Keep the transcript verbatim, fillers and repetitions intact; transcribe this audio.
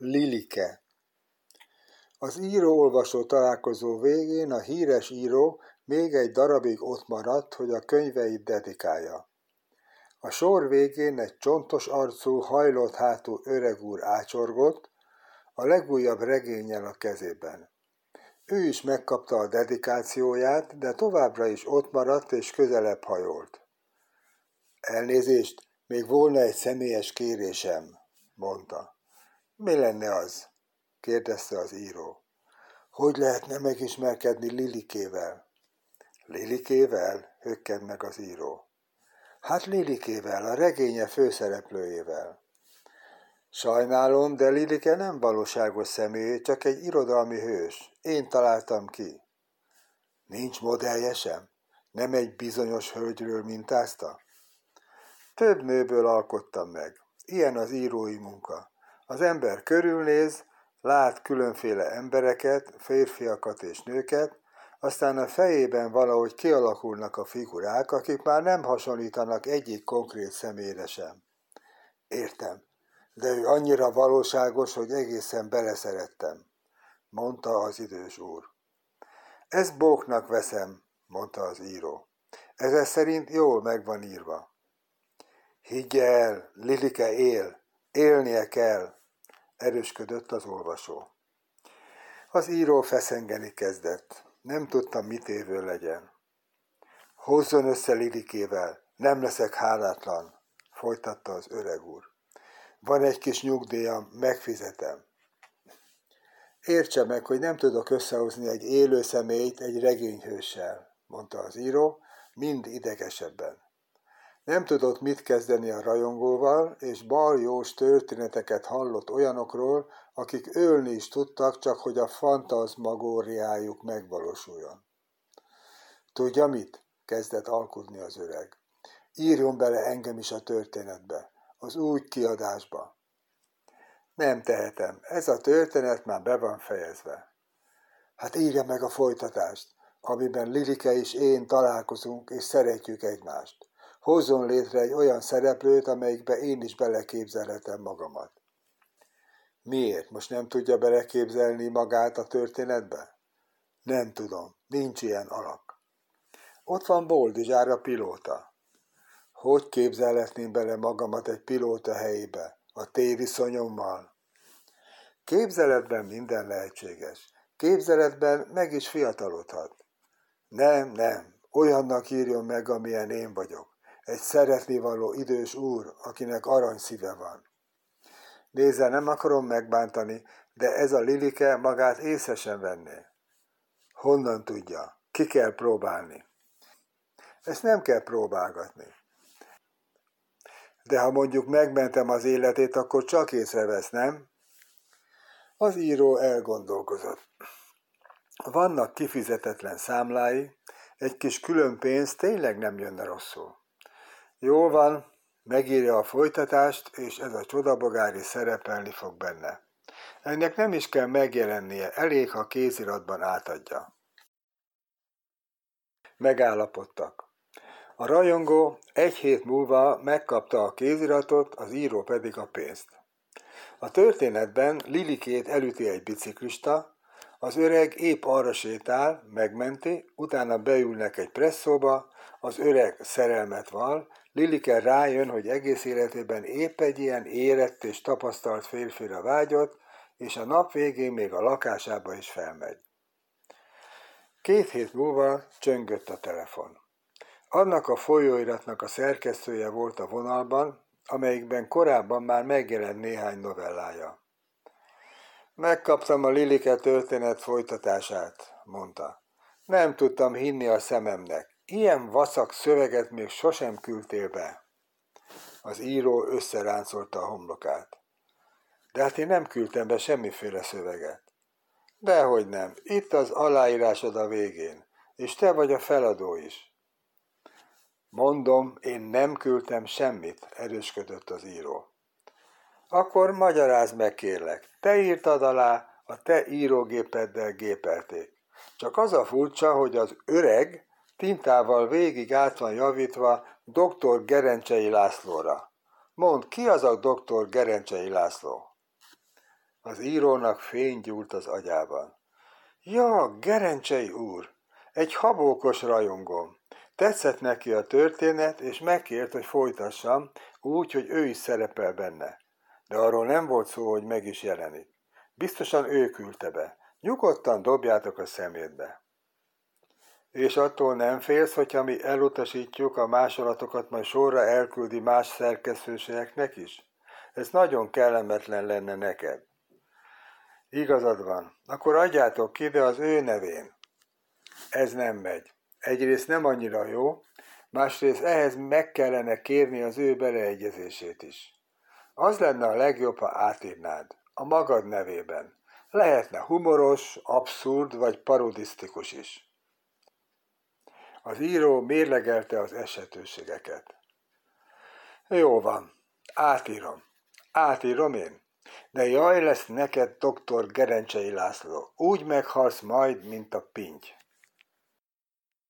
Lilike. Az író-olvasó találkozó végén a híres író még egy darabig ott maradt, hogy a könyveit dedikálja. A sor végén egy csontos arcú, hajlott hátú öreg úr ácsorgott, a legújabb regénnyel a kezében. Ő is megkapta a dedikációját, de továbbra is ott maradt és közelebb hajolt. Elnézést, még volna egy személyes kérésem, mondta. Mi lenne az? Kérdezte az író. Hogy lehetne megismerkedni Lilikével? Lilikével? Hökkent meg az író. Hát Lilikével, a regénye főszereplőjével. Sajnálom, de Lilike nem valóságos személy, csak egy irodalmi hős. Én találtam ki. Nincs modellje sem? Nem egy bizonyos hölgyről mintázta? Több nőből alkottam meg. Ilyen az írói munka. Az ember körülnéz, lát különféle embereket, férfiakat és nőket, aztán a fejében valahogy kialakulnak a figurák, akik már nem hasonlítanak egyik konkrét személyre sem. Értem, de ő annyira valóságos, hogy egészen beleszerettem, mondta az idős úr. Ezt bóknak veszem, mondta az író. Ezek szerint jól meg van írva. Higgye el, Lilike él, élnie kell, erősködött az olvasó. Az író feszengeni kezdett. Nem tudta, mit évő legyen. Hozzon össze Lilikével, nem leszek hálátlan, folytatta az öreg úr. Van egy kis nyugdíjam, megfizetem. Értse meg, hogy nem tudok összehozni egy élő személyt egy regényhőssel, mondta az író, mind idegesebben. Nem tudott mit kezdeni a rajongóval, és baljós történeteket hallott olyanokról, akik ölni is tudtak, csak hogy a fantazmagóriájuk megvalósuljon. Tudja mit? Kezdett alkudni az öreg. Írjon bele engem is a történetbe, az új kiadásba. Nem tehetem, ez a történet már be van fejezve. Hát írja meg a folytatást, amiben Lilike és én találkozunk és szeretjük egymást. Hozzon létre egy olyan szereplőt, amelyikbe én is beleképzelhetem magamat. Miért? Most nem tudja beleképzelni magát a történetbe? Nem tudom, nincs ilyen alak. Ott van Boldizsár a pilóta. Hogy képzelhetném bele magamat egy pilóta helyébe, a téviszonyommal? Képzeletben minden lehetséges. Képzeletben meg is fiatalodhat. Nem, nem, olyannak írjon meg, amilyen én vagyok. Egy szeretnivaló idős úr, akinek aranyszíve van. Nézze, nem akarom megbántani, de ez a Lilike magát észre sem venné. Honnan tudja? Ki kell próbálni. Ezt nem kell próbálgatni. De ha mondjuk megmentem az életét, akkor csak észrevesz, nem? Az író elgondolkozott. Vannak kifizetetlen számlái, egy kis külön pénz tényleg nem jönne rosszul. Jól van, megírja a folytatást, és ez a csodabogári szerepelni fog benne. Ennek nem is kell megjelennie, elég, ha kéziratban átadja. Megállapodtak. A rajongó egy hét múlva megkapta a kéziratot, az író pedig a pénzt. A történetben Lilikét elüti egy biciklista, az öreg épp arra sétál, megmenti, utána beülnek egy presszóba, az öreg szerelmet val, Lilike rájön, hogy egész életében épp egy ilyen érett és tapasztalt férfira vágyott, és a nap végén még a lakásába is felmegy. Két hét múlva csöngött a telefon. Annak a folyóiratnak a szerkesztője volt a vonalban, amelyikben korábban már megjelent néhány novellája. Megkaptam a Lilike történet folytatását, mondta. Nem tudtam hinni a szememnek. Ilyen vacak szöveget még sosem küldtél be. Az író összeráncolta a homlokát. De hát én nem küldtem be semmiféle szöveget. Dehogy nem, itt az aláírásod a végén, és te vagy a feladó is. Mondom, én nem küldtem semmit, erősködött az író. Akkor magyarázd meg, kérlek. Te írtad alá, a te írógépeddel gépelték. Csak az a furcsa, hogy az öreg tintával végig át van javítva doktor Gerencsei Lászlóra. Mondd, ki az a doktor Gerencsei László? Az írónak fény gyúlt az agyában. Ja, Gerencsei úr, egy habókos rajongóm. Tetszett neki a történet, és megkért, hogy folytassam, úgy, hogy ő is szerepel benne. De arról nem volt szó, hogy meg is jelenik. Biztosan ő küldte be. Nyugodtan dobjátok a szemétbe. És attól nem félsz, hogyha mi elutasítjuk, a másolatokat majd sorra elküldi más szerkesztőségeknek is? Ez nagyon kellemetlen lenne neked. Igazad van, akkor adjátok ki, de az ő nevén. Ez nem megy. Egyrészt nem annyira jó, másrészt ehhez meg kellene kérni az ő beleegyezését is. Az lenne a legjobb, ha átírnád, a magad nevében. Lehetne humoros, abszurd vagy parodisztikus is. Az író mérlegelte az esetőségeket. Jó van, átírom. Átírom én. De jaj lesz neked, doktor Gerencsei László, úgy meghalsz majd, mint a pinty.